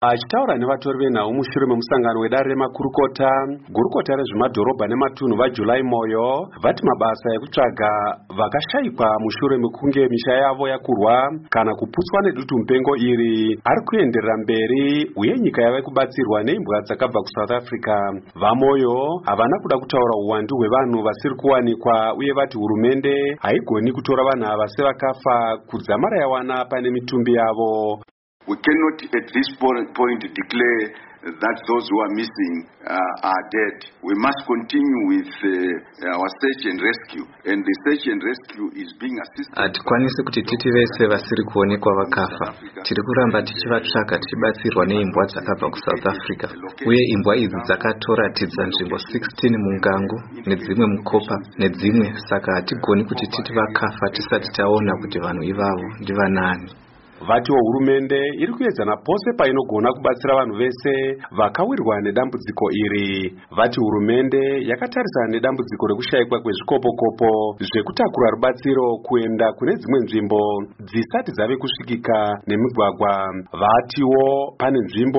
Achitaura nevatori venhau mushure memusangano wedare remakurukota, gurukota rezvemadhorobha nematunhu vaJuly Moyo vati mabasa ekutsvaga vakashayikwa mushure mekunge misha yavo yakurwa kana kuputswa nedutu mupengo iri ari kuenderera mberi, uye nyika yava kubatsirwa neimbwa dzakabva kuSouth Africa. VaMoyo havana kuda kutaura uwandu hwevanhu vasiri kuwanikwa, uye vati hurumende haigoni kutora vanhu ava sevakafa kudzamara yawana pane mitumbi yavo. We cannot at this point declare that those who are missing are dead. We must continue with our search and rescue, and the search and rescue is being assisted. Hatikwanisi kuti titi vese vasiri kuonekwa vakafa. Tiri kuramba tichivatsvaka tichibatsirwa neimbwa dzakabva kuSouth Africa. Uye imbwa idzi dzakatoratidza nzvimbo 16 muNgangu nedzimwe muKopa nedzimwe, saka hatigoni kuti titi vakafa tisati taona kuti vanhu ivavo ndivanani. Vatiwo hurumende iri kuedzana pose painogona kubatsira vanhu vese vakawirwa nedambudziko iri. Vati hurumende yakatarisana nedambudziko rekushayikwa kwezvikopokopo zvekutakura rubatsiro kuenda kune dzimwe nzvimbo dzisati dzave kusvikika nemigwagwa. Vatiwo pane nzvimbo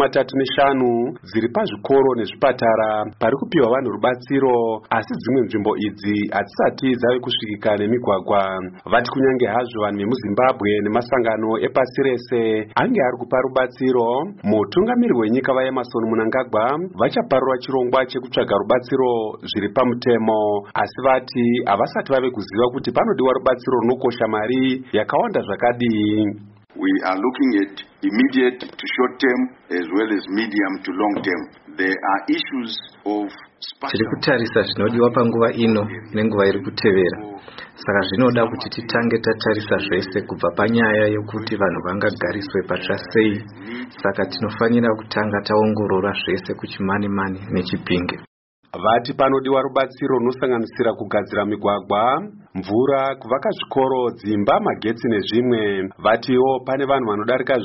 35 dziri pazvikoro nezvipatara pari kupiwa vanhu rubatsiro, asi dzimwe nzvimbo idzi hadzisati dzave kusvikika nemigwagwa. Vati kunyange hazvo vanhu vemuZimbabwe nemasangano epasi rese ange ari kupa rubatsiro, mutungamiriri wenyika vaEmmerson Mnangagwa vachaparura chirongwa chekutsvaga rubatsiro zviri pamutemo, asi vati havasati vave kuziva kuti panodiwa rubatsiro runokosha mari yakawanda zvakadii. We are looking at immediate to short term as well as medium to long term. There are issues of tiri kutarisa zvinodiwa panguva ino nenguva iri kutevera, saka zvinoda kuti titange tatarisa zvese kubva panyaya yokuti vanhu vangagariswe patsva sei, saka tinofanira kutanga taongorora zvese kuchimani-mani nechipinge. Vati panodiwa rubatsiro runosanganisira kugadzira migwagwa, mvura, kuvaka zvikoro, dzimba, magetsi nezvimwe. Vatiwo pane vanhu vanodarika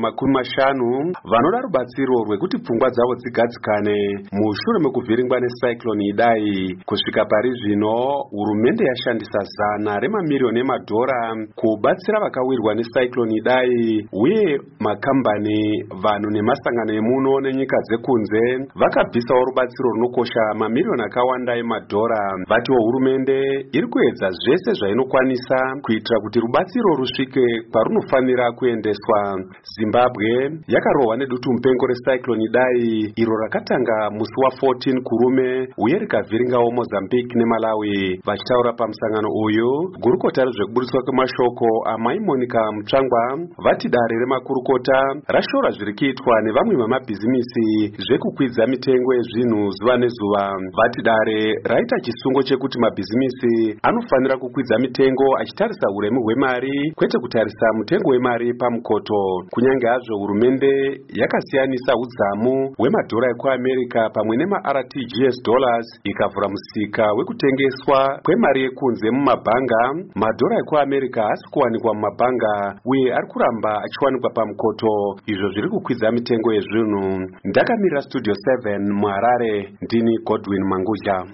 50,000 vanoda rubatsiro rwekuti pfungwa dzavo dzigadzikane mushure mekuvhiringwa necyclone Idai. Kusvika pari zvino, hurumende yashandisa $100 remamirioni kubatsira vakawirwa necyclone Idai, uye makambani, vanhu nemasangano emuno nenyika dzekunze vakabvisawo rubatsiro runokosha mamirioni akawanda emadhora. Vatiwo hurumende iri kuedza zvese zvainokwanisa kuitira kuti rubatsiro rusvike kwarunofanira kuendeswa. Zimbabwe yakarohwa nedutu mupengo recyclone Idai iro rakatanga musi wa14 Kurume uye rikavhiringawo Mozambique neMalawi. Vachitaura pamusangano uyu, gurukota rezvekuburitswa kwemashoko amai Monica Mutsvangwa vati dare remakurukota rashora zviri kuitwa nevamwe vamabhizimisi zvekukwidza mitengo yezvinhu zuva nezuva. Vati dare raita chisungo chekuti mabhizimisi anofanira kukwidza mitengo achitarisa uremu hwemari kwete kutarisa mutengo wemari pamukoto. Kunyange hazvo hurumende yakasiyanisa udzamu hwemadhora ekuAmerica pamwe nemaRTGS dollars ikavhura musika wekutengeswa kwemari yekunze mumabhanga, madhora ekuAmerica haasi kuwanikwa mumabhanga uye ari kuramba achiwanikwa pamukoto, izvo zviri kukwidza mitengo yezvinhu. Ndakamirira Studio 7 muHarare, ndini Godwin Mangudya.